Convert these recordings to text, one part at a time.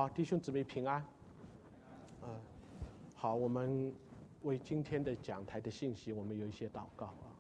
好，弟兄姊妹平安。好，我们为今天的讲台的信息，我们有一些祷告啊。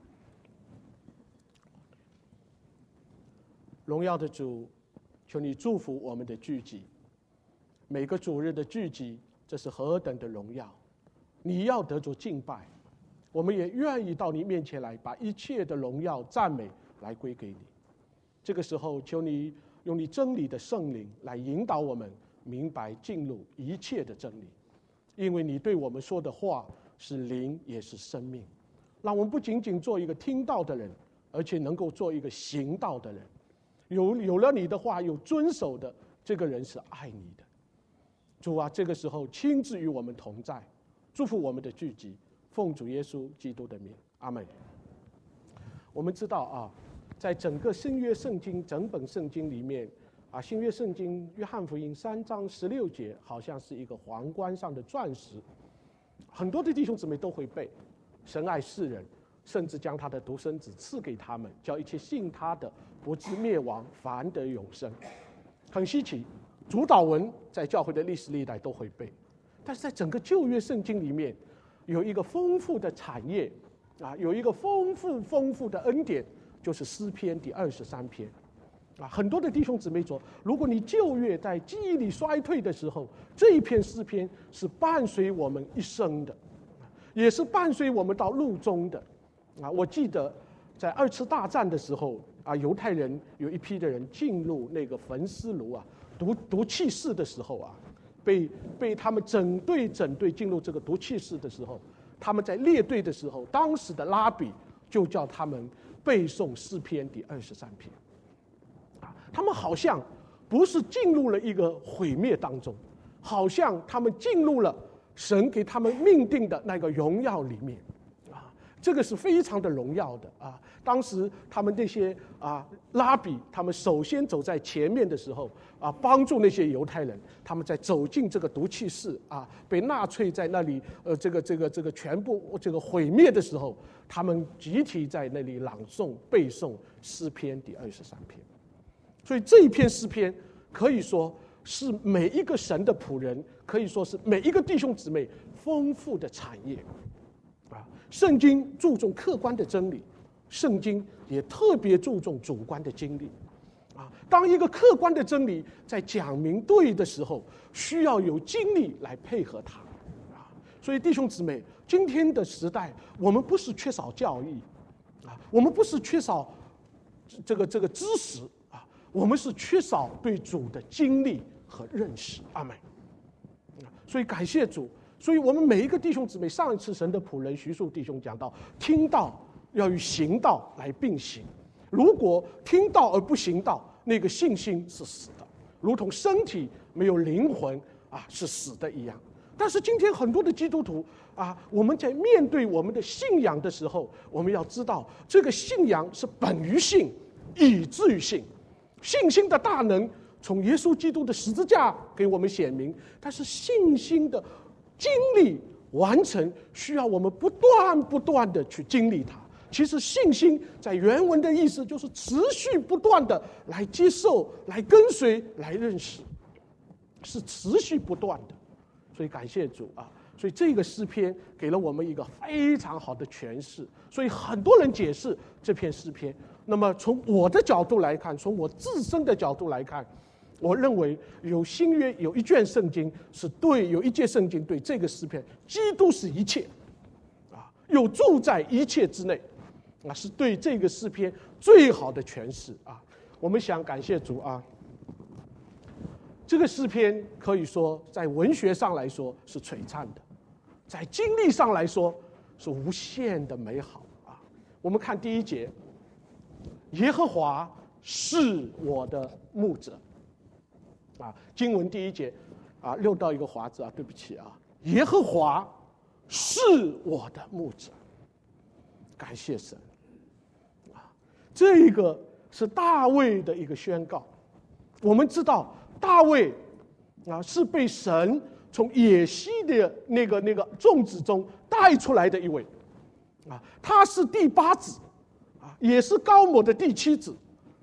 荣耀的主，求你祝福我们的聚集，每个主日的聚集，这是何等的荣耀！你要得着敬拜，我们也愿意到你面前来，把一切的荣耀、赞美来归给你。这个时候，求你用你真理的圣灵来引导我们明白进入一切的真理，因为你对我们说的话是灵也是生命，让我们不仅仅做一个听到的人，而且能够做一个行道的人。有了你的话，有遵守的，这个人是爱你的。主啊，这个时候亲自与我们同在，祝福我们的聚集，奉主耶稣基督的名，阿们。我们知道啊，在整个新约圣经整本圣经里面啊，新约圣经约翰福音3章16节好像是一个皇冠上的钻石，很多的弟兄姊妹都会背。神爱世人，甚至将他的独生子赐给他们，叫一切信他的不至灭亡，反得永生。很稀奇，主祷文在教会的历史历代都会背，但是在整个旧约圣经里面，有一个丰富的产业啊，有一个丰富的恩典，就是诗篇第23篇啊。很多的弟兄姊妹说，如果你旧约在记忆力衰退的时候，这一篇诗篇是伴随我们一生的，也是伴随我们到路中的啊。我记得在2次大战的时候啊，犹太人有一批的人进入那个焚尸炉啊，毒气室的时候啊，被他们整队进入这个毒气室的时候，他们在列队的时候，当时的拉比就叫他们背诵诗篇第23篇啊。他们好像不是进入了一个毁灭当中，好像他们进入了神给他们命定的那个荣耀里面啊。这个是非常的荣耀的啊。当时他们那些拉比，他们首先走在前面的时候啊，帮助那些犹太人，他们在走进这个毒气室啊，被纳粹在那里这个全部这个毁灭的时候，他们集体在那里朗诵背诵诗篇第23篇。所以这一篇诗篇可以说是每一个神的仆人，可以说是每一个弟兄姊妹丰富的产业啊。圣经注重客观的真理，圣经也特别注重主观的经历啊。当一个客观的真理在讲明对的时候，需要有经历来配合它啊。所以弟兄姊妹，今天的时代，我们不是缺少教义啊，我们不是缺少这个知识啊，我们是缺少对主的经历和认识。阿们。所以感谢主，所以我们每一个弟兄姊妹，上一次神的仆人徐树弟兄讲到，听道要与行道来并行。如果听道而不行道，那个信心是死的，如同身体没有灵魂啊，是死的一样。但是今天很多的基督徒啊，我们在面对我们的信仰的时候，我们要知道，这个信仰是本于信，以至于信。信心的大能从耶稣基督的十字架给我们显明，但是信心的经历完成，需要我们不断的去经历它。其实信心在原文的意思就是持续不断的来接受、来跟随、来认识，是持续不断的。所以感谢主啊！所以这个诗篇给了我们一个非常好的诠释。所以很多人解释这篇诗篇，那么从我的角度来看，从我自身的角度来看，我认为有新约有一卷圣经是对，有一节圣经对这个诗篇，基督是一切啊，有住在一切之内啊，是对这个诗篇最好的诠释啊。我们想感谢主啊，这个诗篇可以说在文学上来说是璀璨的，在经历上来说是无限的美好啊。我们看第1节，耶和华是我的牧者啊。经文第1节啊，漏到一个华字啊，对不起啊，耶和华是我的牧者，感谢神啊。这个是大卫的一个宣告。我们知道大卫啊是被神从野西的那个众子中带出来的一位啊，他是第8子啊，也是高抹的第7子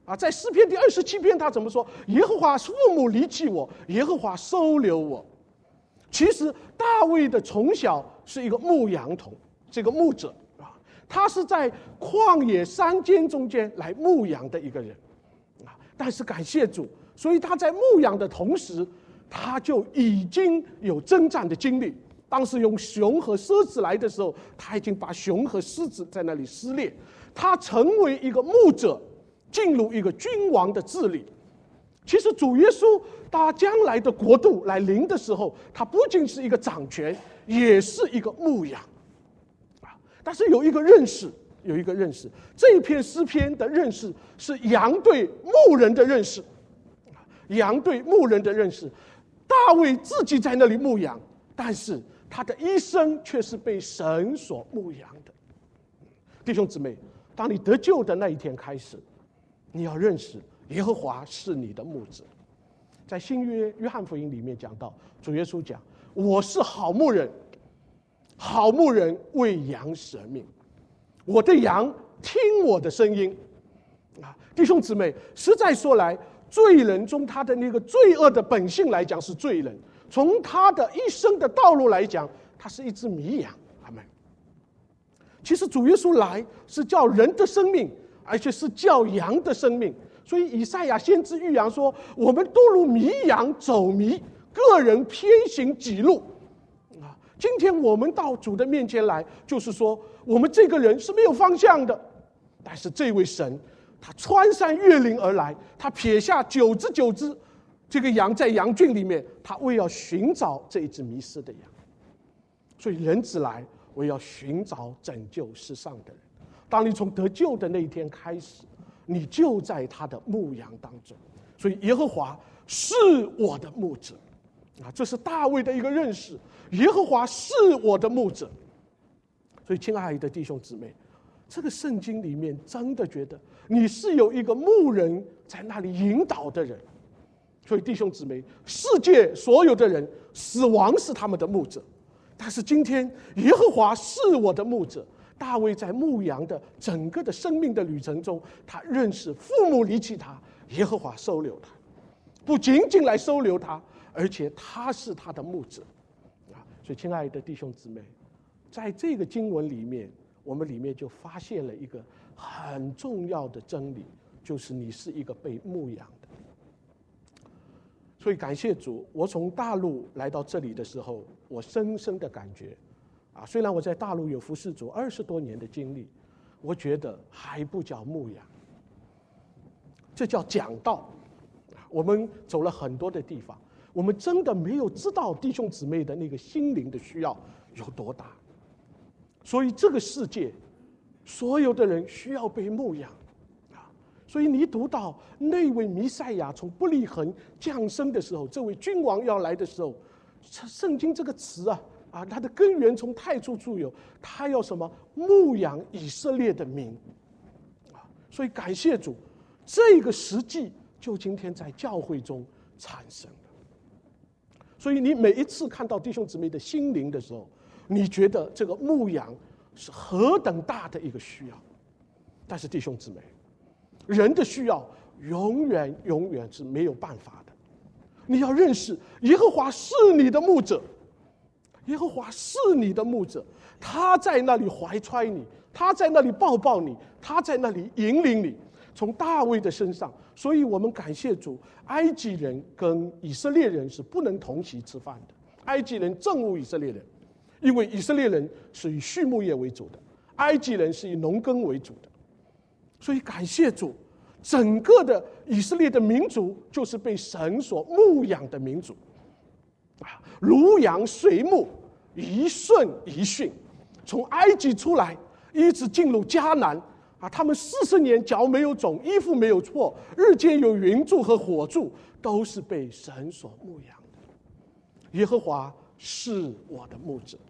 在诗篇第27篇他怎么说？耶和华父母离弃我，耶和华收留我。其实大卫的从小是一个牧羊童，这个牧者他是在旷野山间中间来牧羊的一个人但是感谢主，所以他在牧羊的同时，他就已经有征战的经历。当时用熊和狮子来的时候，他已经把熊和狮子在那里撕裂。他成为一个牧者，进入一个君王的治理。其实主耶稣他将来的国度来临的时候，他不仅是一个掌权，也是一个牧羊但是有一个认识，这一篇诗篇的认识是羊对牧人的认识，羊对牧人的认识。大卫自己在那里牧羊，但是他的一生却是被神所牧羊的。弟兄姊妹，当你得救的那一天开始，你要认识耶和华是你的牧者。在新约约翰福音里面讲到，主耶稣讲：“我是好牧人，好牧人为羊舍命，我的羊听我的声音。”弟兄姊妹，实在说来，罪人中他的那个罪恶的本性来讲是罪人，从他的一生的道路来讲，他是一只迷羊。阿们。其实主耶稣来是叫人的生命，而且是叫羊的生命。所以以赛亚先知预言说，我们都如迷羊走迷，个人偏行己路。今天我们到主的面前来，就是说我们这个人是没有方向的，但是这位神他穿山越岭而来，他撇下99只这个羊在羊群里面，他为要寻找这一只迷失的羊。所以人子来为要寻找拯救世上的人。当你从得救的那一天开始，你就在他的牧羊当中。所以耶和华是我的牧者这是大卫的一个认识，耶和华是我的牧者。所以亲爱的弟兄姊妹，这个圣经里面真的觉得你是有一个牧人在那里引导的人。所以弟兄姊妹，世界所有的人死亡是他们的牧者，但是今天耶和华是我的牧者。大卫在牧羊的整个的生命的旅程中，他认识父母离弃他，耶和华收留他，不仅仅来收留他，而且他是他的牧者所以亲爱的弟兄姊妹，在这个经文里面，我们里面就发现了一个很重要的真理，就是你是一个被牧养的。所以感谢主，我从大陆来到这里的时候，我深深的感觉虽然我在大陆有服侍主20多年的经历，我觉得还不叫牧养，这叫讲道。我们走了很多的地方，我们真的没有知道弟兄姊妹的那个心灵的需要有多大。所以这个世界所有的人需要被牧养所以你读到那位弥赛亚从伯利恒降生的时候，这位君王要来的时候，圣经这个词它的根源从太初处有，他要什么？牧养以色列的民所以感谢主，这个实际就今天在教会中产生了。所以你每一次看到弟兄姊妹的心灵的时候，你觉得这个牧养是何等大的一个需要。但是弟兄姊妹，人的需要永远是没有办法的。你要认识耶和华是你的牧者，耶和华是你的牧者，他在那里怀揣你，他在那里抱抱你，他在那里引领你。从大卫的身上，所以我们感谢主，埃及人跟以色列人是不能同席吃饭的。埃及人憎恶以色列人，因为以色列人是以畜牧业为主的，埃及人是以农耕为主的。所以感谢主，整个的以色列的民族就是被神所牧养的民族如羊随牧，一顺一训。从埃及出来一直进入迦南他们40年脚没有肿，衣服没有破，日间有云柱和火柱，都是被神所牧养的。耶和华是我的牧者。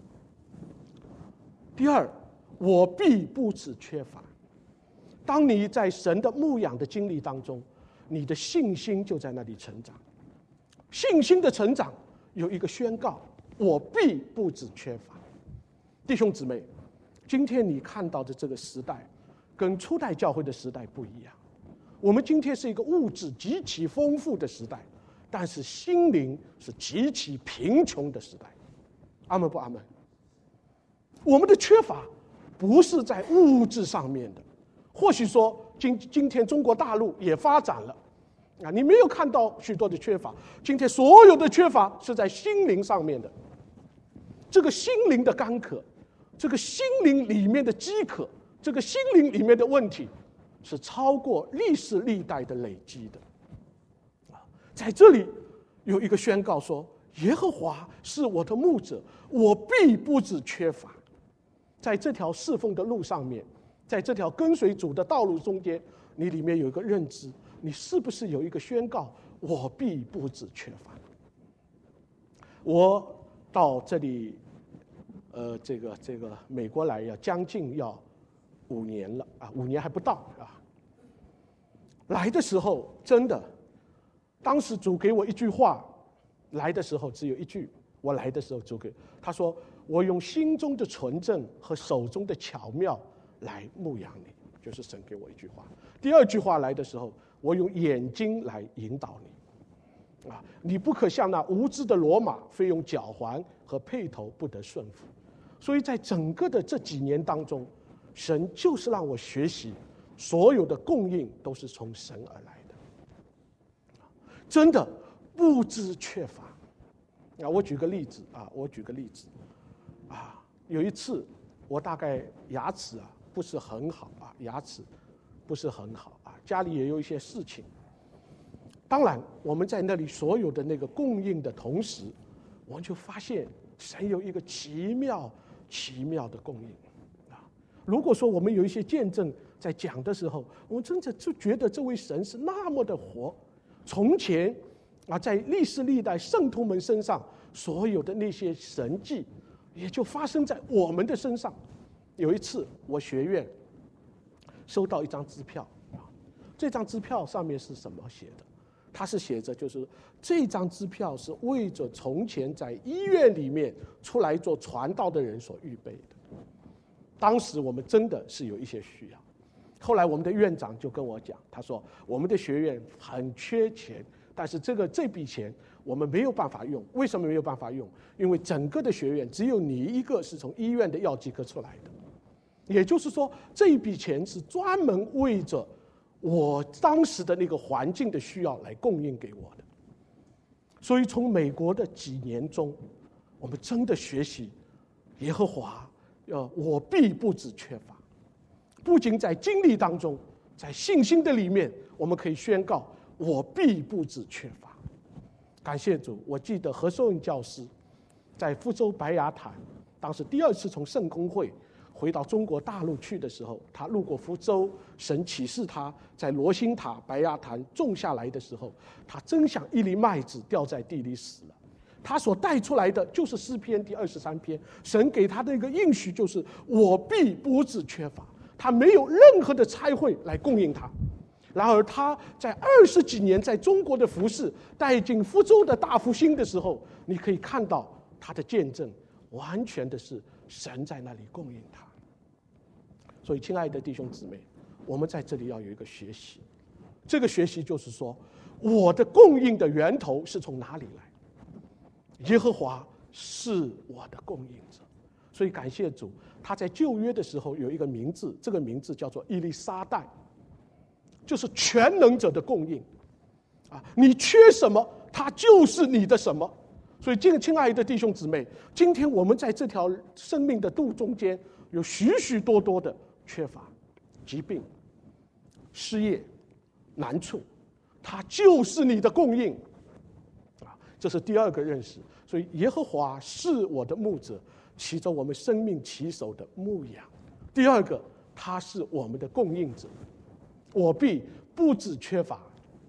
第二，我必不致缺乏。当你在神的牧养的经历当中，你的信心就在那里成长。信心的成长有一个宣告：我必不致缺乏。弟兄姊妹，今天你看到的这个时代跟初代教会的时代不一样。 我们今天是一个物质极其丰富的时代，但是心灵是极其贫穷的时代。阿们不阿们？我们的缺乏不是在物质上面的，或许说今天中国大陆也发展了啊，你没有看到许多的缺乏。今天所有的缺乏是在心灵上面的，这个心灵的干渴，这个心灵里面的饥渴，这个心灵里面的问题，是超过历史历代的累积的。在这里有一个宣告说：耶和华是我的牧者，我必不致缺乏。在这条侍奉的路上面，在这条跟随主的道路中间，你里面有一个认知，你是不是有一个宣告：我必不致缺乏？我到这里，这个美国来将近要5年了啊，5年还不到啊。来的时候真的，当时主给我一句话，来的时候只有一句。我来的时候主给他说：我用心中的纯正和手中的巧妙来牧养你，就是神给我一句话。第二句话来的时候，我用眼睛来引导你，啊，你不可像那无知的骡马，非用脚环和辔头不得顺服。所以在整个的这几年当中，神就是让我学习，所有的供应都是从神而来的，真的不知缺乏。我举个例子啊，有一次我大概牙齿不是很好啊，家里也有一些事情。当然我们在那里所有的那个供应的同时，我们就发现神有一个奇妙的供应啊。如果说我们有一些见证在讲的时候，我们真的就觉得这位神是那么的活。从前啊，在历史历代圣徒们身上所有的那些神迹，也就发生在我们的身上。有一次我学院收到一张支票，这张支票上面是什么写的？它是写着就是这张支票是为着从前在医院里面出来做传道的人所预备的。当时我们真的是有一些需要。后来我们的院长就跟我讲，他说我们的学院很缺钱，但是这笔钱我们没有办法用。为什么没有办法用？因为整个的学院只有你一个是从医院的药剂科出来的，也就是说这一笔钱是专门为着我当时的那个环境的需要来供应给我的。所以从美国的几年中，我们真的学习耶和华我必不致缺乏。不仅在经历当中，在信心的里面，我们可以宣告我必不致缺乏。感谢主，我记得何寿恩教师在福州白雅潭，当时第2次从圣公会回到中国大陆去的时候，他路过福州，神启示他在罗兴塔白雅潭种下来的时候，他真像一粒麦子掉在地里死了。他所带出来的就是诗篇第23篇，神给他的一个应许就是我必不致缺乏。他没有任何的差会来供应他。然而他在20几年在中国的服事，带进福州的大复兴的时候，你可以看到他的见证，完全的是神在那里供应他。所以亲爱的弟兄姊妹，我们在这里要有一个学习，这个学习就是说，我的供应的源头是从哪里来？耶和华是我的供应者。所以感谢主，他在旧约的时候有一个名字，这个名字叫做以利沙代，就是全能者的供应啊！你缺什么，他就是你的什么。所以亲爱的弟兄姊妹，今天我们在这条生命的路中间有许许多多的缺乏、疾病、失业、难处，他就是你的供应啊！这是第2个认识。所以耶和华是我的牧者，骑着我们生命骑手的牧羊。第2个，他是我们的供应者，我必不致缺乏。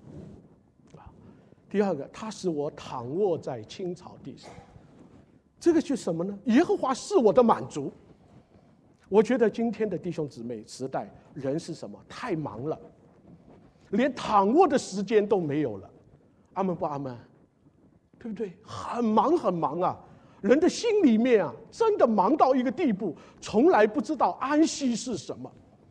第2个，他使我躺卧在青草地上。这个是什么呢？耶和华是我的满足。我觉得今天的弟兄姊妹时代，人是什么？太忙了，连躺卧的时间都没有了。阿们不阿们？对不对？很忙啊！人的心里面真的忙到一个地步，从来不知道安息是什么。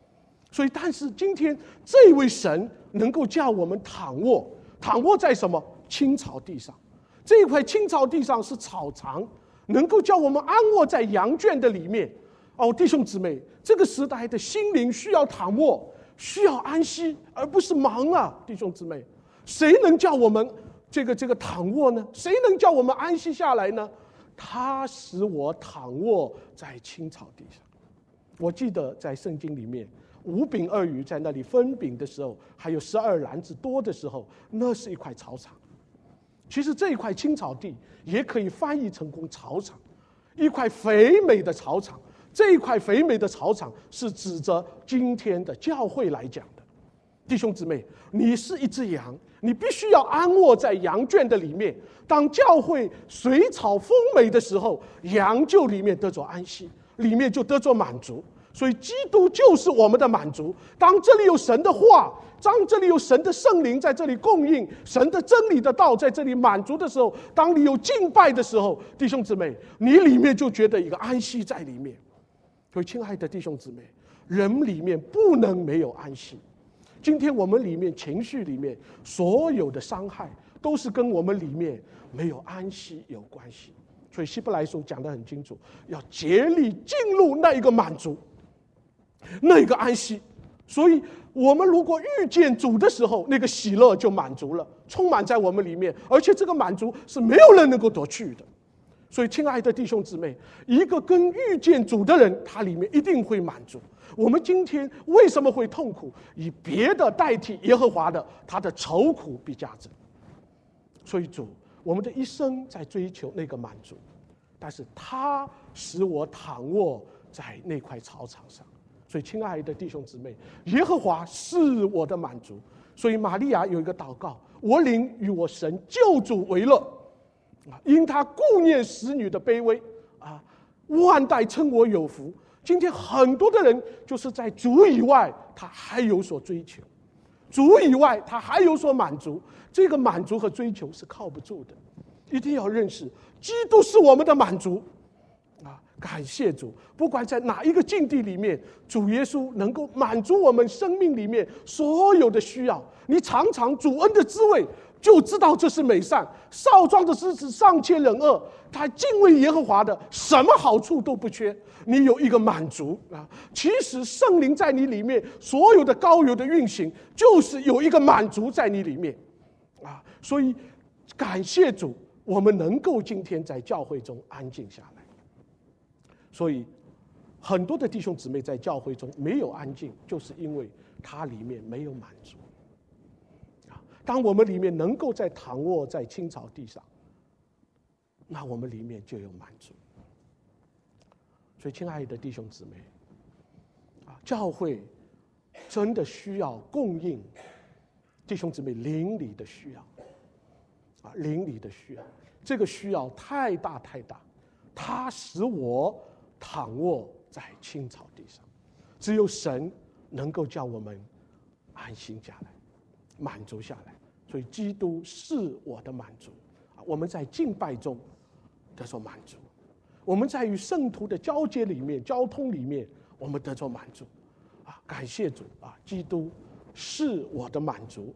所以，但是今天这位神能够叫我们躺卧在什么青草地上？这一块青草地上是草场，能够叫我们安卧在羊圈的里面。弟兄姊妹，这个时代的心灵需要躺卧，需要安息，而不是忙啊！弟兄姊妹，谁能叫我们这个躺卧呢？谁能叫我们安息下来呢？他使我躺卧在青草地上。我记得在圣经里面，5饼2鱼在那里分饼的时候，还有12篮子多的时候，那是一块草场。其实这一块青草地也可以翻译成功草场，一块肥美的草场。这一块肥美的草场是指着今天的教会来讲的。弟兄姊妹，你是一只羊，你必须要安卧在羊圈的里面。当教会水草丰美的时候，羊就里面得着安息，里面就得着满足。所以基督就是我们的满足。当这里有神的话，当这里有神的圣灵在这里供应，神的真理的道在这里满足的时候，当你有敬拜的时候，弟兄姊妹，你里面就觉得一个安息在里面。所以亲爱的弟兄姊妹，人里面不能没有安息。今天我们里面情绪里面所有的伤害，都是跟我们里面没有安息有关系。所以希伯来书讲得很清楚，要竭力进入那一个满足，那一个安息。所以我们如果遇见主的时候，那个喜乐就满足了，充满在我们里面，而且这个满足是没有人能够夺去的。所以亲爱的弟兄姊妹，一个跟遇见主的人，他里面一定会满足。我们今天为什么会痛苦？以别的代替耶和华的，他的愁苦必加增。所以主，我们的一生在追求那个满足，但是他使我躺卧在那块草场上。所以亲爱的弟兄姊妹，耶和华是我的满足。所以玛利亚有一个祷告：我灵与我神救主为乐，因他顾念使女的卑微，万代称我有福。今天很多的人就是在主以外，他还有所追求；主以外，他还有所满足。这个满足和追求是靠不住的，一定要认识，基督是我们的满足。感谢主，不管在哪一个境地里面，主耶稣能够满足我们生命里面所有的需要。你尝尝主恩的滋味，就知道这是美善。少壮的狮子尚且忍饿，他敬畏耶和华的，什么好处都不缺。你有一个满足其实圣灵在你里面所有的膏油的运行，就是有一个满足在你里面所以感谢主，我们能够今天在教会中安静下来。所以很多的弟兄姊妹在教会中没有安静，就是因为他里面没有满足。当我们里面能够在躺卧在青草地上，那我们里面就有满足。所以亲爱的弟兄姊妹教会真的需要供应弟兄姊妹灵里的需要灵里的需要，这个需要太大太大，它使我躺卧在青草地上。只有神能够叫我们安心下来，满足下来。所以基督是我的满足我们在敬拜中得着满足，我们在与圣徒的交接里面交通里面我们得着满足感谢主基督是我的满足。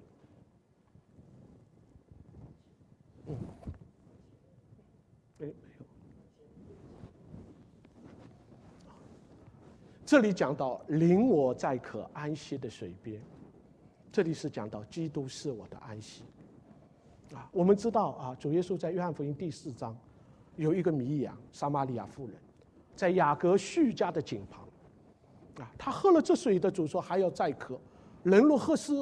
这里讲到领我在可安息的水边，这里是讲到基督是我的安息我们知道主耶稣在约翰福音第4章有一个迷羊撒玛利亚妇人，在雅各叙家的井旁他喝了这水的，主说还要再渴。人若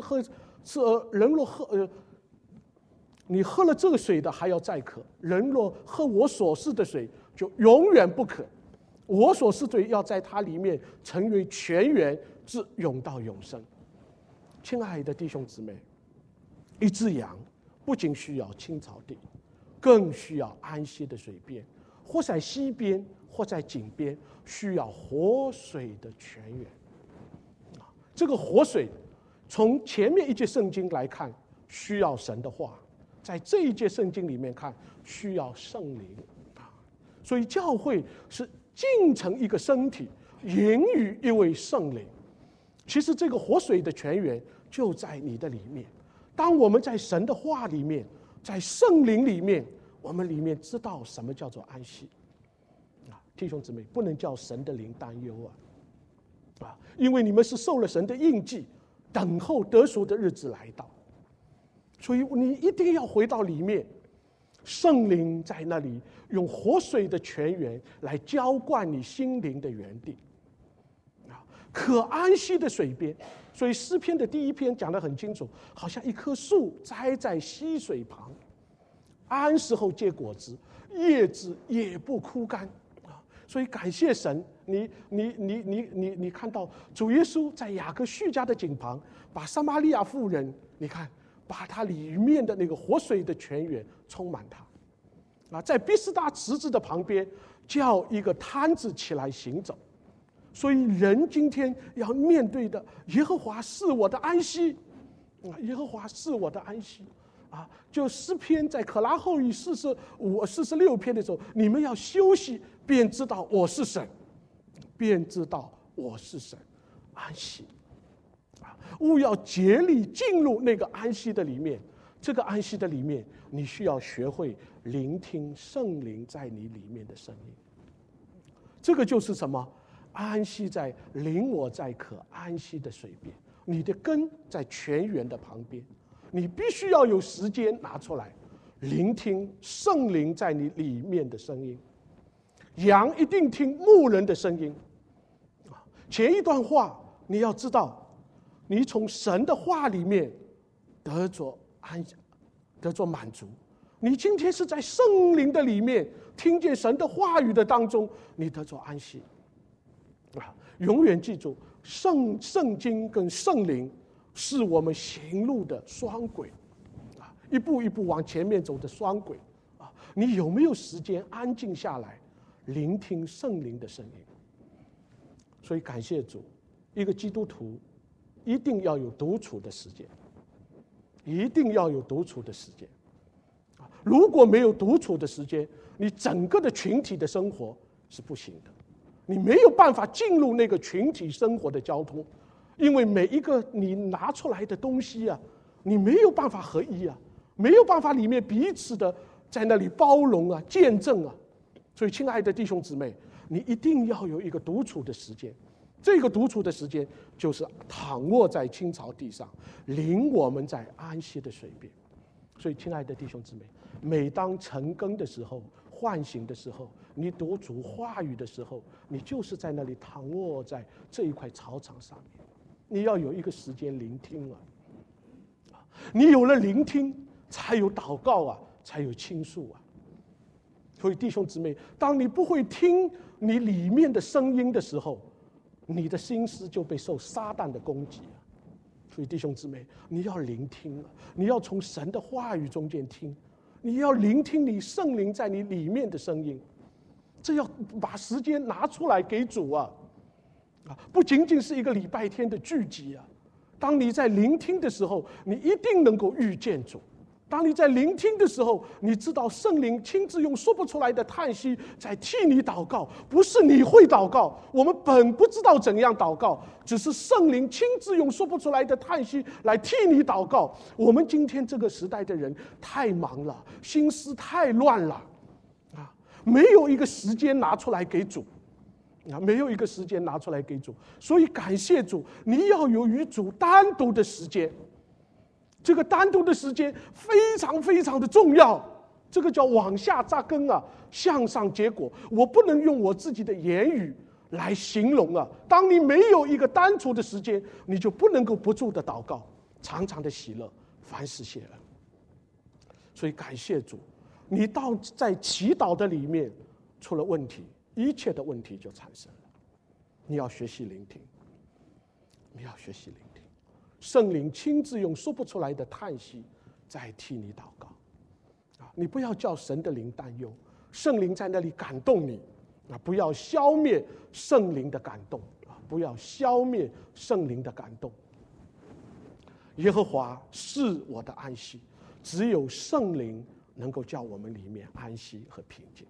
你喝了这个水的还要再渴，人若喝我所赐的水就永远不渴。我所赐的水要在它里面成为泉源，至永到永生。亲爱的弟兄姊妹，一只羊不仅需要青草地，更需要安息的水边，或在溪边或在井边，需要活水的泉源这个活水从前面一节圣经来看需要神的话，在这一节圣经里面看需要圣灵所以教会是进成一个身体，营于一位圣灵其实这个活水的泉源就在你的里面。当我们在神的话里面，在圣灵里面，我们里面知道什么叫做安息。弟兄姊妹，不能叫神的灵担忧因为你们是受了神的印记，等候得赎的日子来到。所以你一定要回到里面，圣灵在那里用活水的泉源来浇灌你心灵的园地，可安息的水边。所以诗篇的第1篇讲得很清楚，好像一棵树栽在溪水旁，安时候结果子，叶子也不枯干。所以感谢神，你看到主耶稣在雅各叙家的井旁，把撒玛利亚妇人，你看把他里面的那个活水的泉源充满他。在毕士大池子的旁边，叫一个摊子起来行走。所以人今天要面对的，耶和华是我的安息，耶和华是我的安息。就诗篇在可拉后裔45、46篇的时候，你们要休息，便知道我是神，便知道我是神，安息。务要竭力进入那个安息的里面。这个安息的里面，你需要学会聆听圣灵在你里面的声音。这个就是什么？安息在领我在可安息的水边。你的根在泉源的旁边，你必须要有时间拿出来聆听圣灵在你里面的声音。羊一定听牧人的声音。前一段话你要知道，你从神的话里面得着满足。你今天是在圣灵的里面听见神的话语的当中，你得着安息。永远记住，圣经跟圣灵是我们行路的双轨，一步一步往前面走的双轨。你有没有时间安静下来聆听圣灵的声音？所以感谢主，一个基督徒一定要有独处的时间，一定要有独处的时间。如果没有独处的时间，你整个的群体的生活是不行的。你没有办法进入那个群体生活的交通，因为每一个你拿出来的东西你没有办法合一没有办法里面彼此的在那里包容见证所以亲爱的弟兄姊妹，你一定要有一个独处的时间。这个独处的时间就是躺卧在青草地上，领我们在安息的水边。所以亲爱的弟兄姊妹，每当晨更的时候，唤醒的时候，你读主话语的时候，你就是在那里躺卧在这一块草场上面。你要有一个时间聆听你有了聆听，才有祷告才有倾诉所以弟兄姊妹，当你不会听你里面的声音的时候，你的心思就被受撒旦的攻击所以弟兄姊妹，你要聆听你要从神的话语中间听，你要聆听你圣灵在你里面的声音。这要把时间拿出来给主不仅仅是一个礼拜天的聚集当你在聆听的时候，你一定能够遇见主。当你在聆听的时候，你知道圣灵亲自用说不出来的叹息在替你祷告，不是你会祷告，我们本不知道怎样祷告，只是圣灵亲自用说不出来的叹息来替你祷告。我们今天这个时代的人太忙了，心思太乱了没有一个时间拿出来给主没有一个时间拿出来给主。所以感谢主，你要有与主单独的时间。这个单独的时间非常非常的重要，这个叫往下扎根向上结果。我不能用我自己的言语来形容当你没有一个单独的时间，你就不能够不住的祷告，常常的喜乐，凡事谢恩。所以感谢主，你到在祈祷的里面出了问题，一切的问题就产生了。你要学习聆听，你要学习聆听。圣灵亲自用说不出来的叹息在替你祷告你不要叫神的灵担忧，圣灵在那里感动你不要消灭圣灵的感动不要消灭圣灵的感动。耶和华是我的安息，只有圣灵能够叫我们里面安息和平静。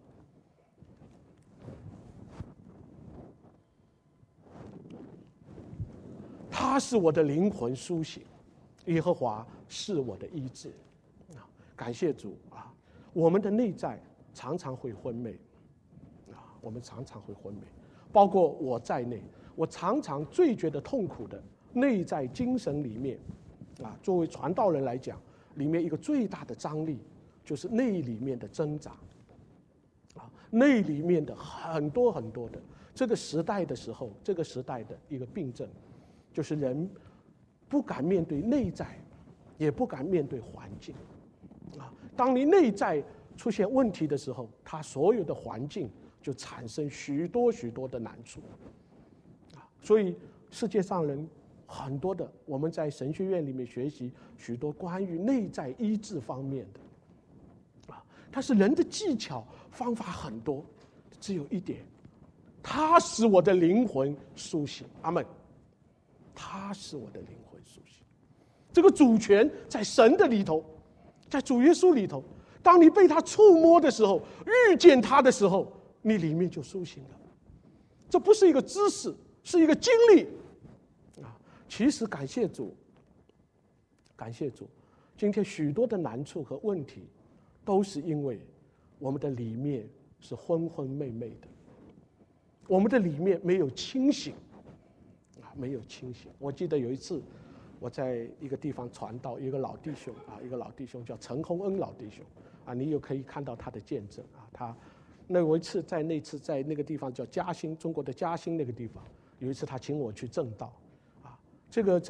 他他是我的灵魂苏醒，耶和华是我的医治。感谢主啊！我们的内在常常会昏昧啊，我们常常会昏昧，包括我在内，我常常最觉得痛苦的内在精神里面啊，作为传道人来讲，里面一个最大的张力就是内里面的挣扎啊，内里面的很多很多的这个时代的时候，这个时代的一个病症，就是人不敢面对内在，也不敢面对环境啊。当你内在出现问题的时候，它所有的环境就产生许多许多的难处啊。所以世界上人很多的，我们在神学院里面学习许多关于内在医治方面的啊，但是人的技巧方法很多，只有一点，他使我的灵魂苏醒。阿们。他使我的灵魂苏醒。这个主权在神的里头，在主耶稣里头。当你被他触摸的时候，遇见他的时候，你里面就苏醒了。这不是一个知识，是一个经历啊！其实感谢主，感谢主，今天许多的难处和问题，都是因为我们的里面是昏昏昧昧的，我们的里面没有清醒啊，没有清醒。我记得有一次，我在一个地方传道，一个老弟兄啊，一个老弟兄叫陈洪恩老弟兄啊，你有可以看到他的见证啊，他。有一次在那个地方叫嘉兴，中国的嘉兴那个地方，有一次他请我去正道，啊，这个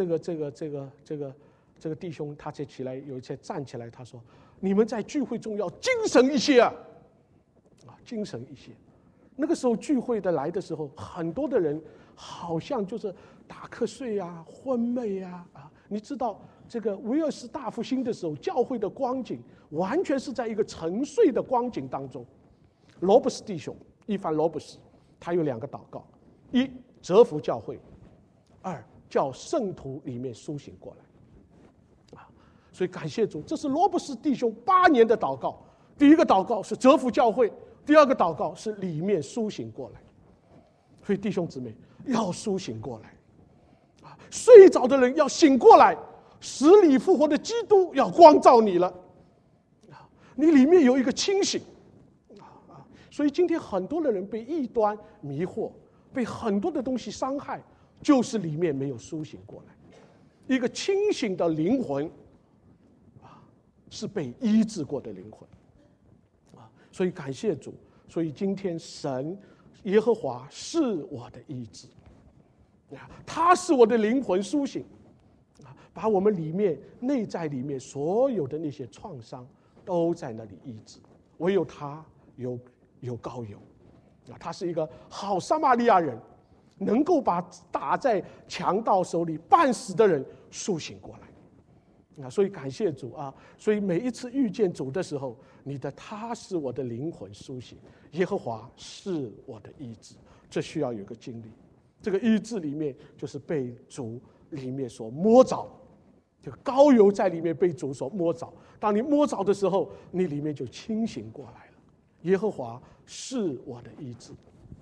弟兄他就起来，有一次站起来，他说：“你们在聚会中要精神一些啊，精神一些。”那个时候聚会的来的时候，很多的人好像就是打瞌睡啊、昏昧啊，你知道这个威尔士大复兴的时候，教会的光景完全是在一个沉睡的光景当中。罗布斯弟兄，伊凡罗布斯，他有2个祷告：一，折服教会；二，叫圣徒里面苏醒过来。啊，所以感谢主，这是罗布斯弟兄8年的祷告。第一个祷告是折服教会，第二个祷告是里面苏醒过来。所以弟兄姊妹要苏醒过来，啊，睡着的人要醒过来，死里复活的基督要光照你了，啊，你里面有一个清醒。所以今天很多的人被异端迷惑，被很多的东西伤害，就是里面没有苏醒过来。一个清醒的灵魂啊，是被医治过的灵魂啊。所以感谢主，所以今天神耶和华是我的医治啊，他是我的灵魂苏醒啊，把我们里面内在里面所有的那些创伤都在那里医治。唯有他有膏油啊，他是一个好撒玛利亚人，能够把打在强盗手里半死的人苏醒过来啊！所以感谢主啊！所以每一次遇见主的时候，他是我的灵魂苏醒，耶和华是我的医治，这需要有一个经历。这个医治里面就是被主里面所摸着，这个膏油在里面被主所摸着。当你摸着的时候，你里面就清醒过来了。耶和华是我的医治。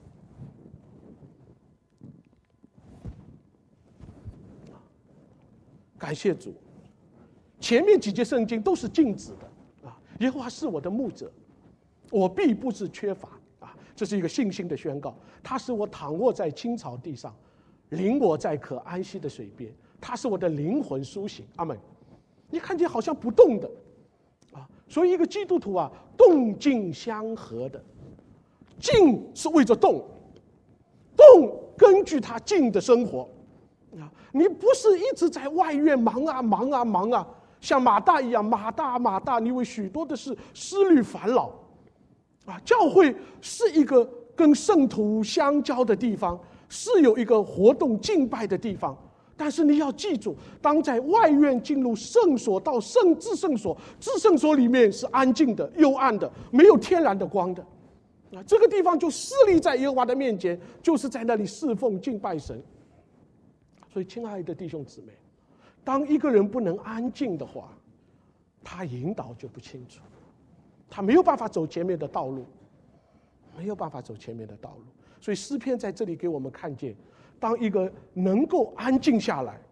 感谢主，前面几节圣经都是禁止的啊。耶和华是我的牧者，我必不致缺乏啊。这是一个信心的宣告。他使我躺卧在青草地上，领我在可安息的水边。他使我的灵魂苏醒。阿们。你看见好像不动的啊，所以一个基督徒啊，动静相合的。静是为着动，动根据他静的生活啊！你不是一直在外院忙啊，像马大一样，马大，你为许多的事思虑烦恼啊！教会是一个跟圣徒相交的地方，是有一个活动敬拜的地方。但是你要记住，当在外院进入圣所到至圣所，至圣所里面是安静的、幽暗的，没有天然的光的。啊，这个地方就侍立在耶和华的面前，就是在那里侍奉敬拜神。所以，亲爱的弟兄姊妹，当一个人不能安静的话，他引导就不清楚，他没有办法走前面的道路，没有办法走前面的道路。所以诗篇在这里给我们看见，当一个能够安静下来，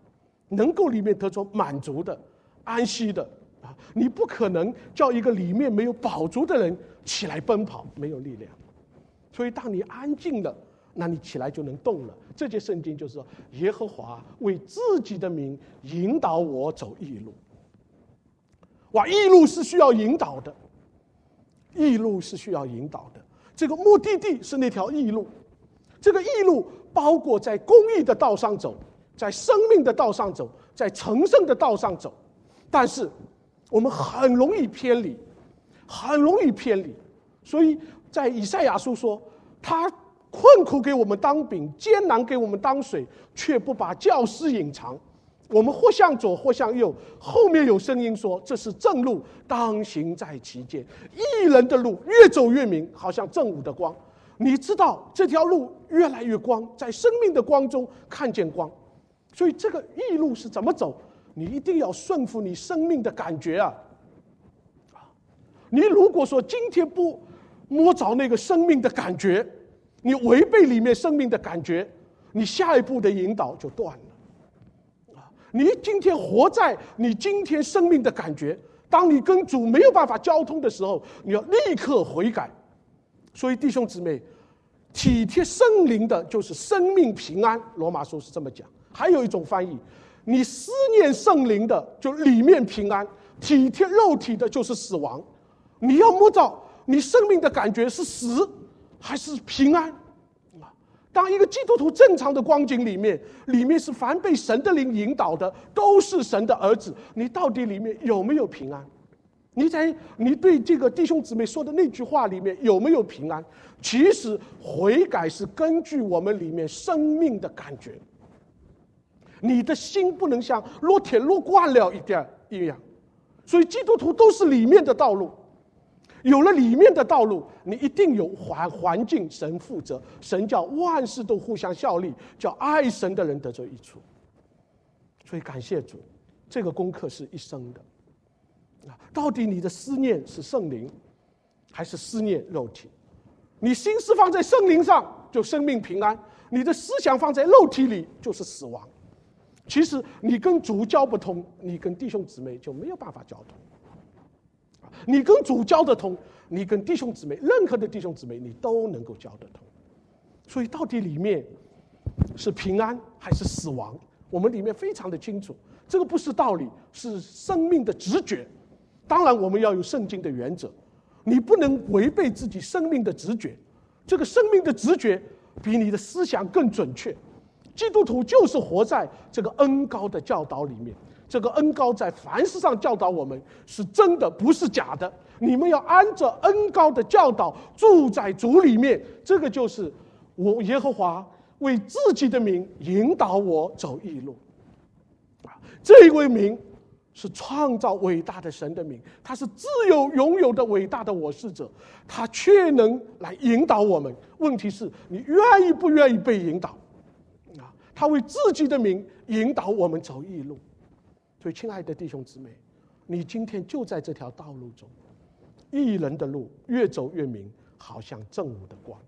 能够里面得着满足的、安息的啊！你不可能叫一个里面没有饱足的人起来奔跑，没有力量。所以，当你安静了，那你起来就能动了。这节圣经就是说，耶和华为自己的名引导我走义路。哇，义路是需要引导的，义路是需要引导的。这个目的地是那条义路，这个义路包括在公义的道上走，在生命的道上走，在成圣的道上走。但是我们很容易偏离，很容易偏离。所以在以赛亚书说，他困苦给我们当饼，艰难给我们当水，却不把教师隐藏。我们或向左或向右，后面有声音说，这是正路，当行在其间。义人的路越走越明，好像正午的光。你知道这条路越来越光，在生命的光中看见光。所以这个义路是怎么走，你一定要顺服你生命的感觉啊！你如果说今天不摸着那个生命的感觉，你违背里面生命的感觉，你下一步的引导就断了。你今天活在你今天生命的感觉，当你跟主没有办法交通的时候，你要立刻悔改。所以弟兄姊妹，体贴圣灵的就是生命平安，罗马书是这么讲。还有一种翻译，你思念圣灵的就里面平安，体贴肉体的就是死亡。你要摸到你生命的感觉是死还是平安。当一个基督徒正常的光景里面是凡被神的灵引导的，都是神的儿子。你到底里面有没有平安？你对这个弟兄姊妹说的那句话里面有没有平安？其实悔改是根据我们里面生命的感觉。你的心不能像落铁落惯了一样。所以基督徒都是里面的道路。有了里面的道路，你一定有环境，神负责。神叫万事都互相效力，叫爱神的人得着益处。所以感谢主，这个功课是一生的。到底你的思念是圣灵，还是思念肉体？你心思放在圣灵上，就生命平安；你的思想放在肉体里，就是死亡。其实你跟主交不通，你跟弟兄姊妹就没有办法交通。你跟主交得通，你跟弟兄姊妹，任何的弟兄姊妹，你都能够交得通。所以到底里面是平安还是死亡，我们里面非常的清楚。这个不是道理，是生命的直觉。当然我们要有圣经的原则，你不能违背自己生命的直觉。这个生命的直觉比你的思想更准确。基督徒就是活在这个恩膏的教导里面。这个恩膏在凡事上教导我们是真的，不是假的。你们要按着恩膏的教导住在主里面，这个就是我耶和华为自己的名引导我走义路。这一位名是创造伟大的神的名，他是自由拥有的伟大的我是者，他却能来引导我们。问题是你愿意不愿意被引导？他为自己的名引导我们走义路。所以亲爱的弟兄姊妹，你今天就在这条道路中，义人的路越走越明，好像正午的光。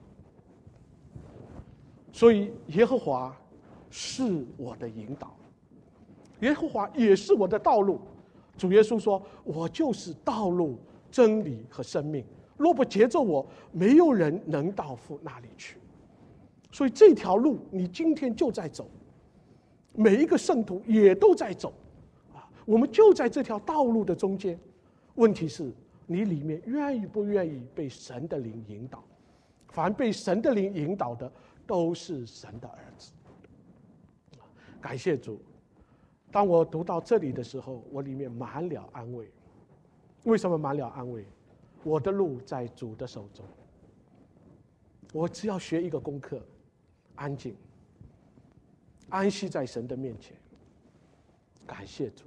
所以耶和华是我的引导，耶和华也是我的道路。主耶稣说，我就是道路真理和生命，若不接着我，没有人能到父那里去。所以这条路你今天就在走，每一个圣徒也都在走，我们就在这条道路的中间。问题是你里面愿意不愿意被神的灵引导？凡被神的灵引导的，都是神的儿子。感谢主，当我读到这里的时候，我里面满了安慰。为什么满了安慰？我的路在主的手中，我只要学一个功课，安静，安息在神的面前。感谢主，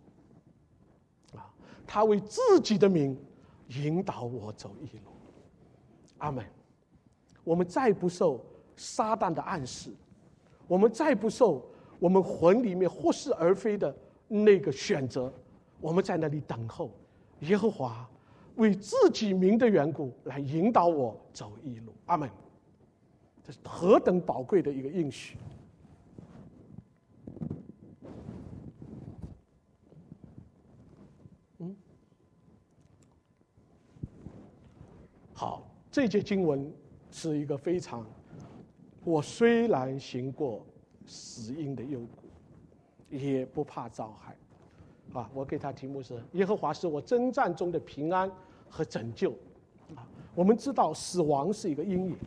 他为自己的名引导我走义路。阿们。我们再不受撒旦的暗示，我们再不受我们魂里面或是而非的那个选择，我们在那里等候耶和华为自己名的缘故来引导我走义路。阿们。这是何等宝贵的一个应许。 这节经文是一个非常，我虽然行过死荫的幽谷，也不怕遭害。我给他题目是耶和华是我征战中的平安和拯救。我们知道死亡是一个阴影，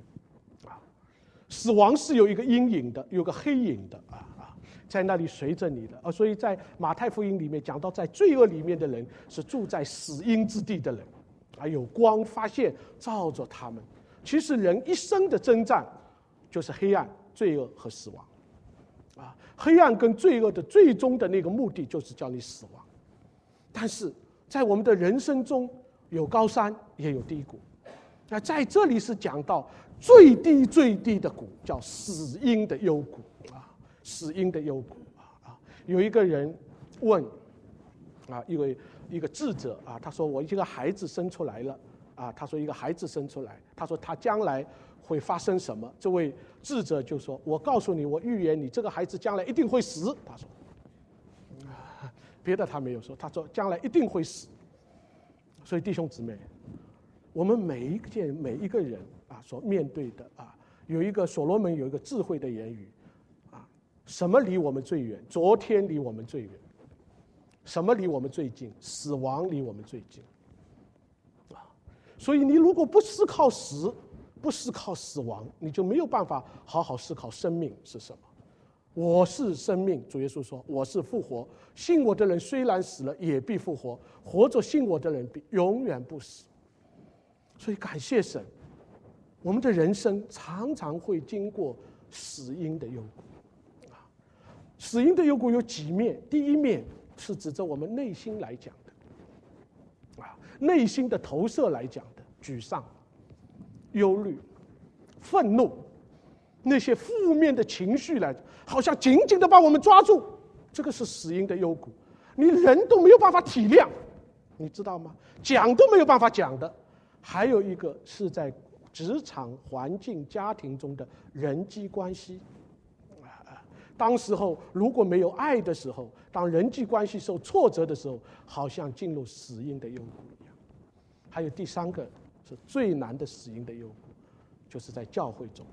死亡是有一个阴影的，有个黑影的在那里随着你的所以在马太福音里面讲到，在罪恶里面的人是住在死荫之地的人有光发现照着他们。其实人一生的征战就是黑暗、罪恶和死亡黑暗跟罪恶的最终的那个目的就是叫你死亡。但是在我们的人生中有高山也有低谷，那在这里是讲到最低最低的谷，叫死荫的幽谷死荫的幽谷有一个人问一个智者他说我一个孩子生出来了他说一个孩子生出来，他说他将来会发生什么？这位智者就说：“我告诉你，我预言你这个孩子将来一定会死。”他说，别的他没有说，他说将来一定会死。所以弟兄姊妹，我们每一个人所面对的有一个所罗门有一个智慧的言语什么离我们最远？昨天离我们最远。什么离我们最近？死亡离我们最近所以你如果不思考死，不思考死亡，你就没有办法好好思考生命是什么。我是生命，主耶稣说我是复活，信我的人虽然死了也必复活，活着信我的人必永远不死。所以感谢神，我们的人生常常会经过死荫的幽谷死荫的幽谷有几面，第一面是指着我们内心来讲的内心的投射来讲的，沮丧、忧虑、愤怒，那些负面的情绪来，好像紧紧的把我们抓住，这个是死荫的幽谷，你人都没有办法体谅，你知道吗？讲都没有办法讲的。还有一个是在职场环境、家庭中的人际关系当时候如果没有爱的时候，当人际关系受挫折的时候，好像进入死荫的幽谷一样。还有第三个是最难的死荫的幽谷，就是在教会中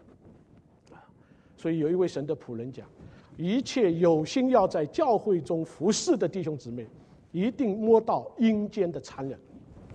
所以有一位神的仆人讲，一切有心要在教会中服侍的弟兄姊妹，一定摸到阴间的残忍。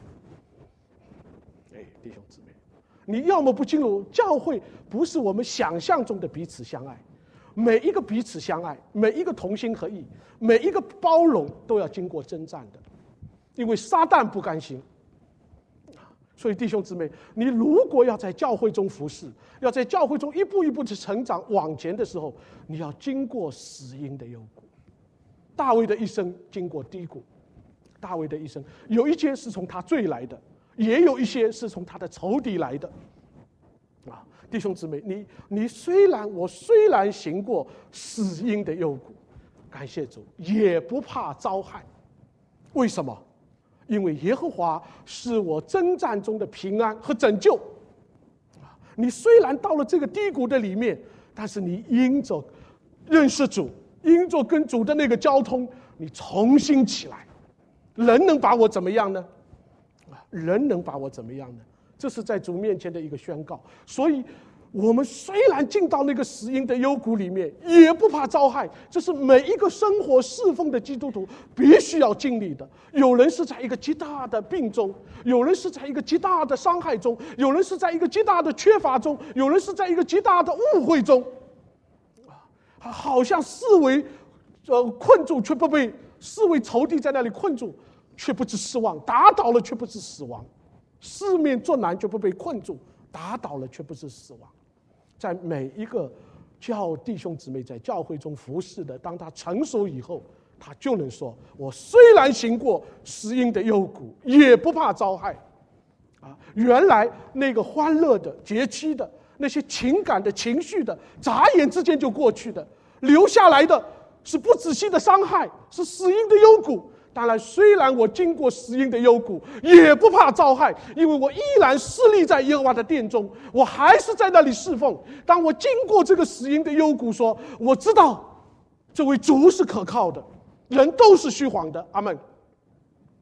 弟兄姊妹，你要么不进入教会，不是我们想象中的彼此相爱。每一个彼此相爱，每一个同心合意，每一个包容，都要经过征战的，因为撒旦不甘心。所以弟兄姊妹，你如果要在教会中服侍，要在教会中一步一步的成长往前的时候，你要经过死荫的幽谷。大卫的一生经过低谷，大卫的一生有一些是从他罪来的，也有一些是从他的仇敌来的弟兄姊妹，我虽然行过死荫的幽谷，感谢主，也不怕遭害。为什么？因为耶和华是我征战中的平安和拯救。你虽然到了这个低谷的里面，但是你因着认识主，因着跟主的那个交通，你重新起来。人能把我怎么样呢？人能把我怎么样呢？这是在主面前的一个宣告。所以我们虽然进到那个死荫的幽谷里面，也不怕遭害，这是每一个生活侍奉的基督徒必须要经历的。有人是在一个极大的病中，有人是在一个极大的伤害中，有人是在一个极大的缺乏中，有人是在一个极大的误会中好像视为困住，却不被视为仇敌在那里困住，却不知失望，打倒了却不知死亡，四面作难却不被困住，打倒了却不知死亡。在每一个教弟兄姊妹在教会中服侍的，当他成熟以后，他就能说，我虽然行过死荫的幽谷，也不怕遭害原来那个欢乐的节期的那些情感的情绪的，眨眼之间就过去的，留下来的是不仔细的伤害，是死荫的幽谷。当然虽然我经过死荫的幽谷，也不怕遭害，因为我依然侍立在耶和华的殿中，我还是在那里侍奉。当我经过这个死荫的幽谷，说我知道这位主是可靠的，人都是虚晃的。阿们。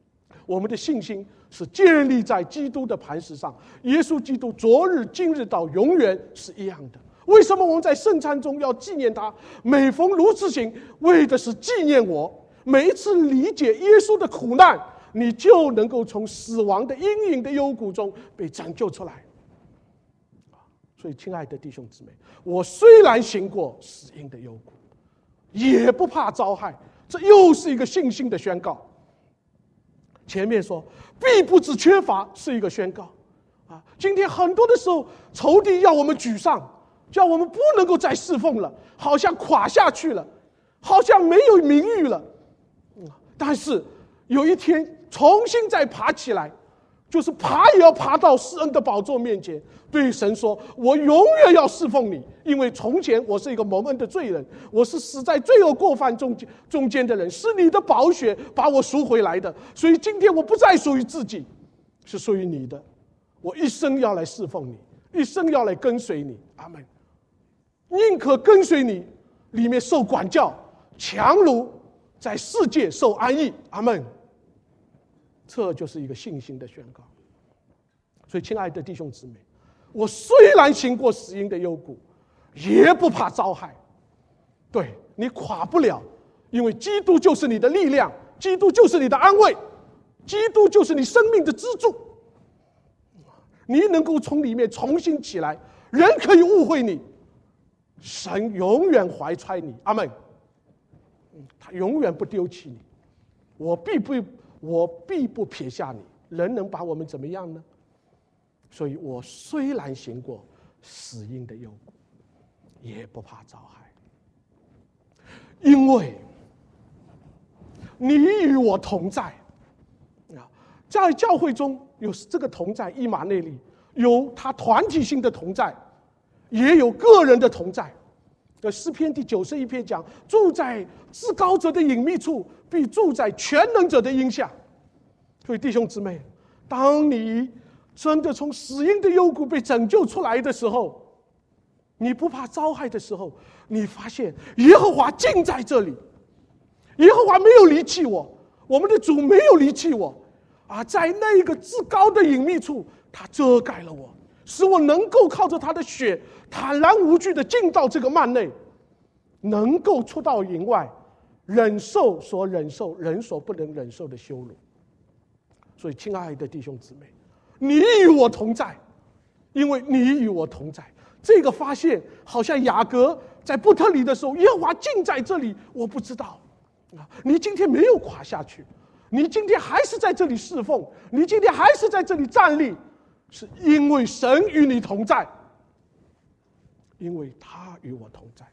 我们的信心是建立在基督的磐石上。耶稣基督昨日今日到永远是一样的。为什么我们在圣餐中要纪念他？每逢如此行，为的是纪念我。每一次理解耶稣的苦难，你就能够从死亡的阴影的幽谷中被拯救出来。所以亲爱的弟兄姊妹，我虽然行过死荫的幽谷，也不怕遭害。这又是一个信心的宣告。前面说必不致缺乏是一个宣告今天很多的时候，仇敌要我们沮丧，叫我们不能够再侍奉了，好像垮下去了，好像没有名誉了。但是有一天重新再爬起来，就是爬也要爬到施恩的宝座面前，对神说，我永远要侍奉你，因为从前我是一个蒙恩的罪人，我是死在罪恶过犯中间的人，是你的宝血把我赎回来的，所以今天我不再属于自己，是属于你的，我一生要来侍奉你，一生要来跟随你。阿们。宁可跟随你，里面受管教，强如在世界受安逸。阿们。这就是一个信心的宣告。所以亲爱的弟兄姊妹，我虽然行过死荫的幽谷，也不怕遭害。对，你垮不了，因为基督就是你的力量，基督就是你的安慰，基督就是你生命的支柱。你能够从里面重新起来，人可以误会你，神永远怀揣你。阿们。他永远不丢弃你，我必不撇下你。人能把我们怎么样呢？所以我虽然行过死荫的幽谷，也不怕遭害，因为你与我同在。在教会中有这个同在，以马内利，有他团体性的同在，也有个人的同在。诗篇第91篇讲，住在至高者的隐秘处，必住在全能者的荫下。所以弟兄姊妹，当你真的从死荫的幽谷被拯救出来的时候，你不怕遭害的时候，你发现耶和华竟在这里，耶和华没有离弃我，我们的主没有离弃我在那个至高的隐秘处，他遮盖了我，使我能够靠着他的血坦然无惧地进到这个幔内，能够出到营外，忍受所忍受人所不能忍受的羞辱。所以亲爱的弟兄姊妹，你与我同在，因为你与我同在。这个发现好像雅各在伯特利的时候，耶和华竟在这里，我不知道你今天没有垮下去，你今天还是在这里侍奉，你今天还是在这里站立，是因为神与你同在，因为他与我同在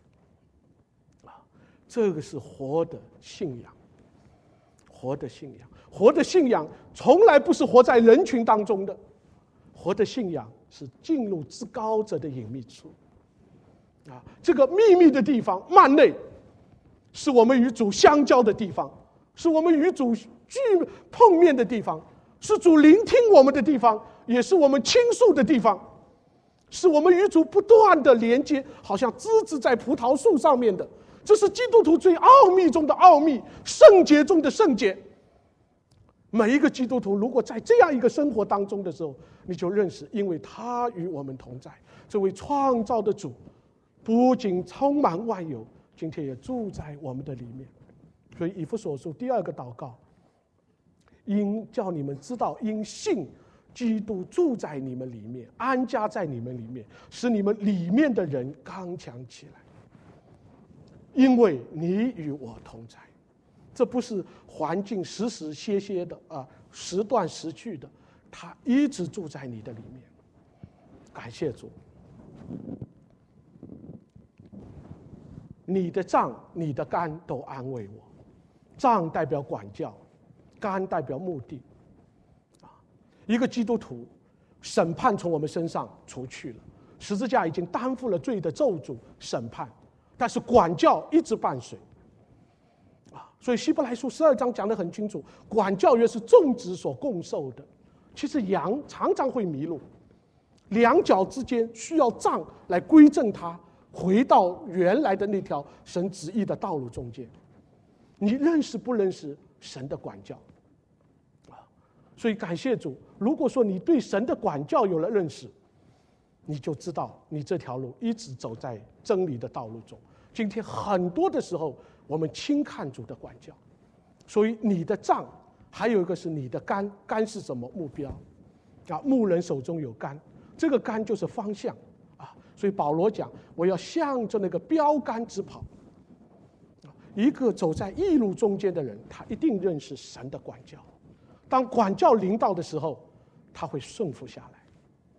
这个是活的信仰。活的信仰，活的信仰从来不是活在人群当中的，活的信仰是进入至高者的隐秘处这个秘密的地方，幔内，是我们与主相交的地方，是我们与主碰面的地方，是主聆听我们的地方，也是我们倾诉的地方，是我们与主不断的连接，好像枝子在葡萄树上面的。这是基督徒最奥秘中的奥秘，圣洁中的圣洁。每一个基督徒如果在这样一个生活当中的时候，你就认识，因为他与我们同在，这位创造的主不仅充满万有，今天也住在我们的里面。所以以弗所书第2个祷告，因叫你们知道，因信基督住在你们里面，安家在你们里面，使你们里面的人刚强起来。因为你与我同在，这不是环境时时歇歇的时断时去的，他一直住在你的里面。感谢主，你的杖你的竿都安慰我。杖代表管教，竿代表目的一个基督徒，审判从我们身上除去了，十字架已经担负了罪的咒诅审判，但是管教一直伴随所以希伯来书12章讲得很清楚，管教也是种植所共受的。其实羊常常会迷路，两脚之间需要杖来归正它，回到原来的那条神旨意的道路中间。你认识不认识神的管教所以感谢主，如果说你对神的管教有了认识，你就知道你这条路一直走在真理的道路中。今天很多的时候，我们轻看主的管教，所以你的杖，还有一个是你的竿，竿是什么目标？牧人手中有竿，这个竿就是方向啊。所以保罗讲，我要向着那个标杆直跑。一个走在义路中间的人，他一定认识神的管教。当管教临到的时候，他会顺服下来，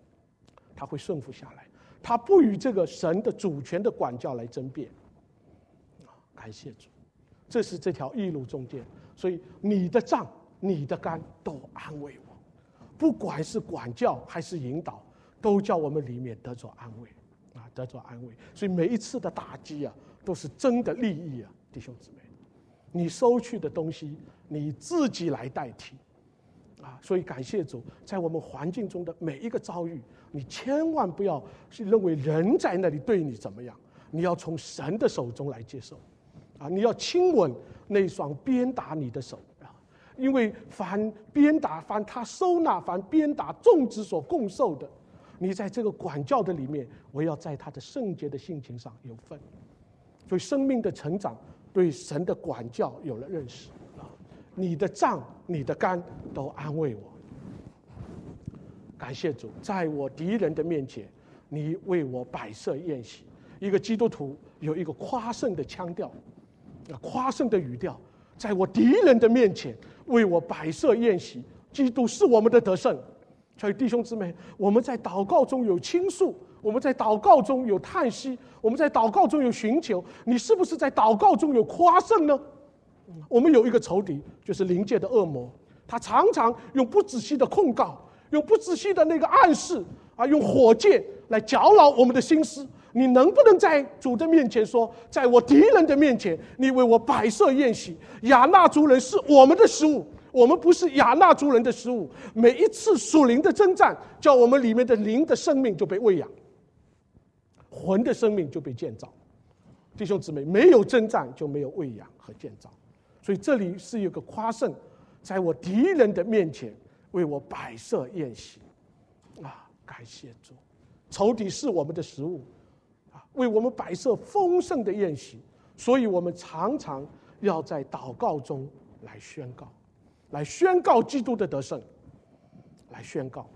他不与这个神的主权的管教来争辩。感谢主，这是这条义路中间。所以你的杖、你的竿都安慰我，不管是管教还是引导，都叫我们里面得着安慰得着安慰。所以每一次的打击都是真的利益弟兄姊妹，你收去的东西你自己来代替所以感谢主，在我们环境中的每一个遭遇，你千万不要是认为人在那里对你怎么样，你要从神的手中来接受你要亲吻那双鞭打你的手因为凡鞭打，凡他收纳，凡鞭打众子所共受的，你在这个管教的里面，我要在他的圣洁的性情上有份。所以生命的成长对神的管教有了认识你的杖、你的竿都安慰我。感谢主，在我敌人的面前，你为我摆设宴席。一个基督徒有一个夸胜的腔调，夸胜的语调，在我敌人的面前为我摆设宴席。基督是我们的得胜。所以弟兄姊妹，我们在祷告中有倾诉，我们在祷告中有叹息，我们在祷告中有寻求。你是不是在祷告中有夸胜呢？我们有一个仇敌，就是灵界的恶魔，他常常用不仔细的控告，用不仔细的那个暗示用火箭来搅扰我们的心思。你能不能在主的面前说，在我敌人的面前，你为我摆设宴席？亚纳族人是我们的食物，我们不是亚纳族人的食物。每一次属灵的征战，叫我们里面的灵的生命就被喂养，魂的生命就被建造。弟兄姊妹，没有征战就没有喂养和建造。所以这里是一个夸胜，在我敌人的面前为我摆设宴席感谢主，仇敌是我们的食物为我们摆设丰盛的宴席。所以我们常常要在祷告中来宣告基督的得胜，来宣告。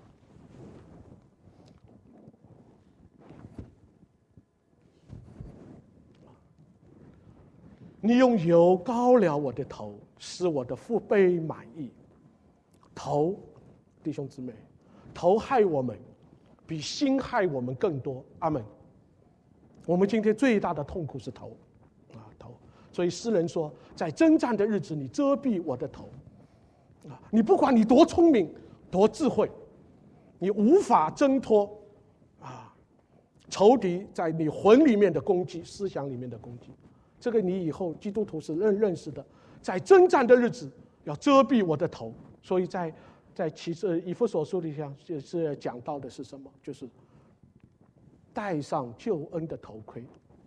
你用油膏了我的头，使我的腹背满意。头，弟兄姊妹，头害我们比心害我们更多。阿们。我们今天最大的痛苦是头头。所以诗人说，在征战的日子，你遮蔽我的头你不管你多聪明多智慧，你无法挣脱仇敌在你魂里面的攻击，思想里面的攻击。这个你以后基督徒是认识的，在征战的日子要遮蔽我的头。所以在其实以弗所书里上是讲到的是什么？就是戴上救恩的头盔。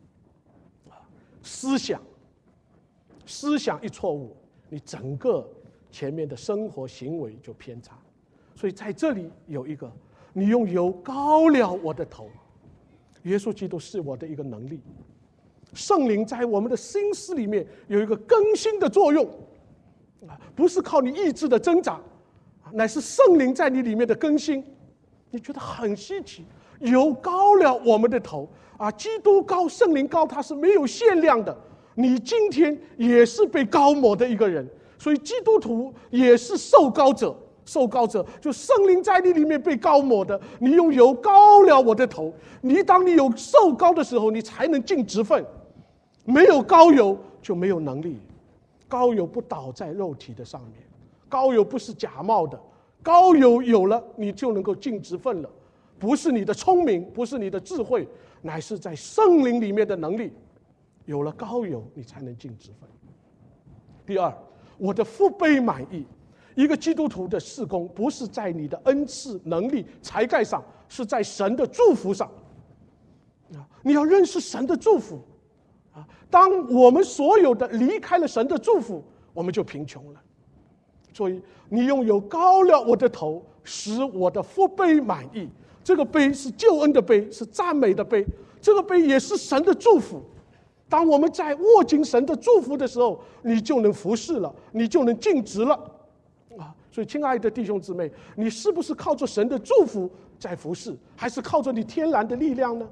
思想一错误，你整个前面的生活行为就偏差。所以在这里有一个，你用油膏了我的头。耶稣基督是我的一个能力。圣灵在我们的心思里面有一个更新的作用不是靠你意志的挣扎，乃是圣灵在你里面的更新。你觉得很稀奇，油膏了我们的头基督膏、圣灵膏，它是没有限量的。你今天也是被膏抹的一个人，所以基督徒也是受膏者。受膏者就圣灵在你里面被膏抹的。你用油膏了我的头。当你有受膏的时候，你才能尽职分。没有膏油就没有能力。膏油不倒在肉体的上面，膏油不是假冒的。膏油有了，你就能够尽职分了。不是你的聪明，不是你的智慧，乃是在圣灵里面的能力。有了膏油，你才能尽职分。第二，我的腹背满意。一个基督徒的事工，不是在你的恩赐、能力、才干上，是在神的祝福上。你要认识神的祝福当我们所有的离开了神的祝福，我们就贫穷了。 所以你用油膏了我的头，使我的福杯满溢。这个杯是救恩的杯，是赞美的杯，这个杯也是神的祝福。当我们在握紧神的祝福的时候，你就能服侍了，你就能尽职了所以亲爱的弟兄姊妹，你是不是靠着神的祝福在服侍，还是靠着你天然的力量呢？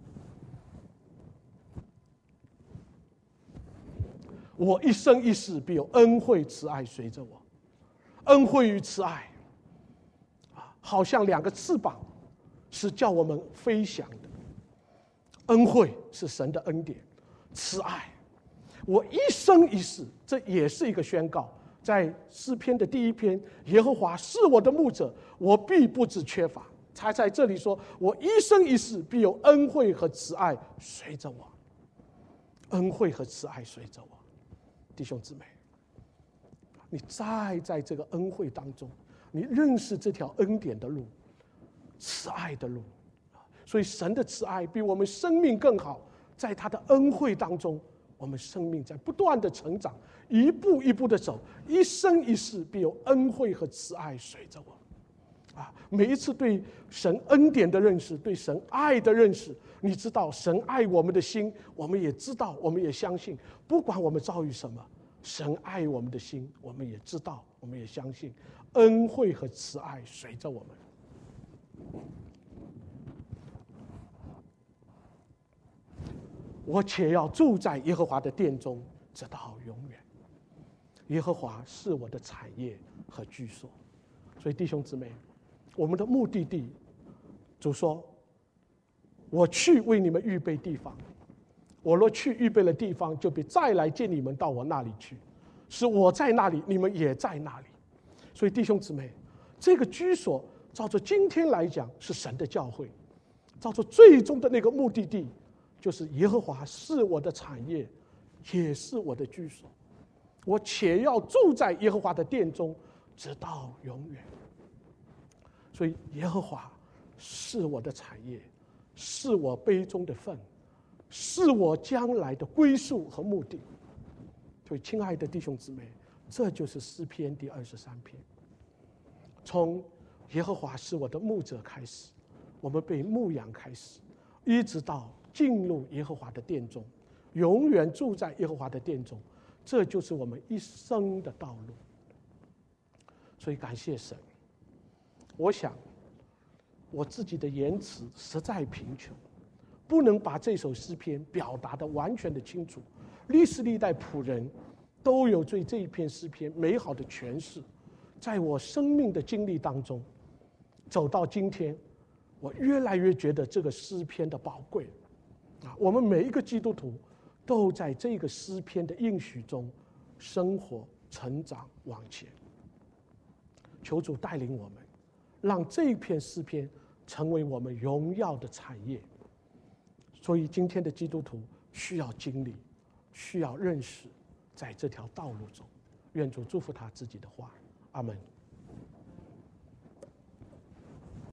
我一生一世必有恩惠慈爱随着我。恩惠与慈爱好像两个翅膀，是叫我们飞翔的。恩惠是神的恩典，慈爱我一生一世，这也是一个宣告。在诗篇的第1篇，耶和华是我的牧者，我必不致缺乏。他在这里说，我一生一世必有恩惠和慈爱随着我。恩惠和慈爱随着我。弟兄姊妹，你在这个恩惠当中，你认识这条恩典的路，慈爱的路。所以神的慈爱比我们生命更好，在他的恩惠当中，我们生命在不断的成长，一步一步的走，一生一世必有恩惠和慈爱随着我。每一次对神恩典的认识，对神爱的认识，你知道神爱我们的心，我们也知道，我们也相信，不管我们遭遇什么，神爱我们的心，我们也知道，我们也相信，恩惠和慈爱随着我们。我且要住在耶和华的殿中，直到永远。耶和华是我的产业和居所。所以弟兄姊妹，我们的目的地，主说，我去为你们预备地方，我若去预备了地方，就必再来见你们到我那里去，是我在那里，你们也在那里。所以弟兄姊妹，这个居所照着今天来讲是神的教会，照着最终的那个目的地，就是耶和华是我的产业，也是我的居所。我且要住在耶和华的殿中，直到永远。所以耶和华是我的产业，是我杯中的份，是我将来的归宿和目的。所以亲爱的弟兄姊妹，这就是诗篇第23篇。从耶和华是我的牧者开始，我们被牧养开始，一直到进入耶和华的殿中，永远住在耶和华的殿中，这就是我们一生的道路。所以感谢神。我想我自己的言辞实在贫穷，不能把这首诗篇表达得完全的清楚。历史历代仆人都有对这一篇诗篇美好的诠释。在我生命的经历当中，走到今天，我越来越觉得这个诗篇的宝贵。我们每一个基督徒都在这个诗篇的应许中生活、成长、往前。求主带领我们，让这一篇诗篇成为我们荣耀的产业。所以今天的基督徒需要经历，需要认识，在这条道路中，愿主祝福他自己的话。阿们。